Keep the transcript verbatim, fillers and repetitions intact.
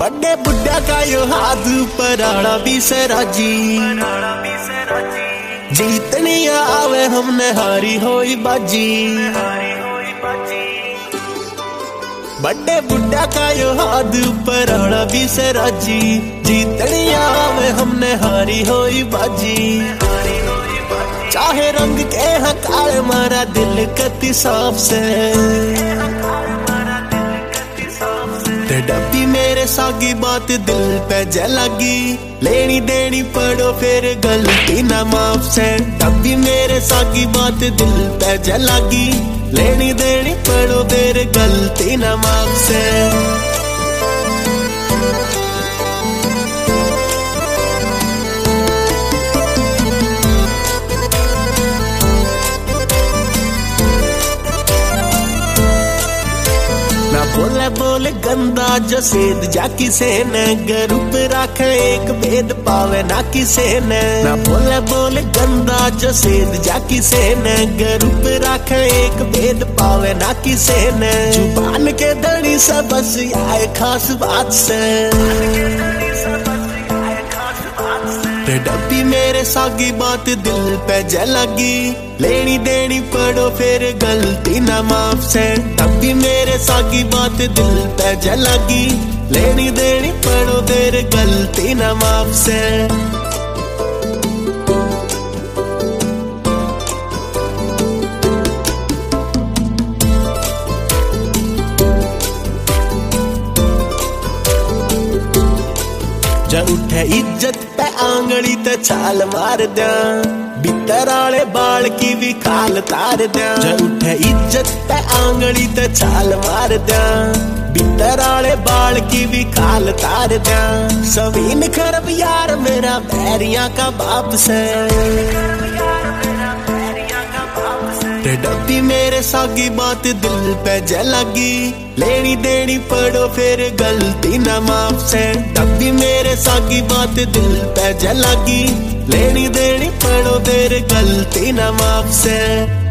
बड़े बुढ़ा का यो हाथ पराड़ा भी से राजी, जीतनी आवे हमने हारी होई बाजी। बड़े बुढ़ा का यो हाथ पराड़ा भी से राजी, जीतनी आवे हमने हारी होई बाजी। चाहे रंग के हैं काले मारा दिल कति साफ से, डब्बी मेरे सागी बात दिल पे जलागी, लेनी देनी पड़ो फिर गलती ना माफ से। डब्बी मेरे सागी बात दिल पे जलागी, लेनी देनी पड़ो फिर गलती ना माफ से। बोले बोले गंदा जो सेद जा किसे ने, ग्रुप रखे एक भेद पावे ना किसे ने। ना बोले बोले गंदा जो सेद जा किसे ने, ग्रुप रखे एक भेद पावे ना किसे ने। जुबान के धनी से बस आए खास बात से, डब्बी मेरे सागी बात दिल पे जलागी, लेनी देनी पड़ो फिर गलती ना माफ से। डब्बी मेरे सागी बात दिल पे जलागी, लेनी देनी पड़ो फिर गलती ना माफ से। जब उठे इज्जत पे आंगली ते छाल मार द्या, बितर आले बाल की भी खाल तार द्या। जब उठे इज्जत पे आंगली ते छाल मार द्या, बितर आले बाल की भी खाल तार द्या। सवीन खरब यार मेरा बैरिया का बाप से, डब्बी मेरे सागी बात दिल पे जलागी, लेनी देनी पड़ो फिर गलती ना माफ से। डब्बी मेरे सागी बात दिल पे जलागी, लेनी देनी पड़ो फिर गलती ना माफ से।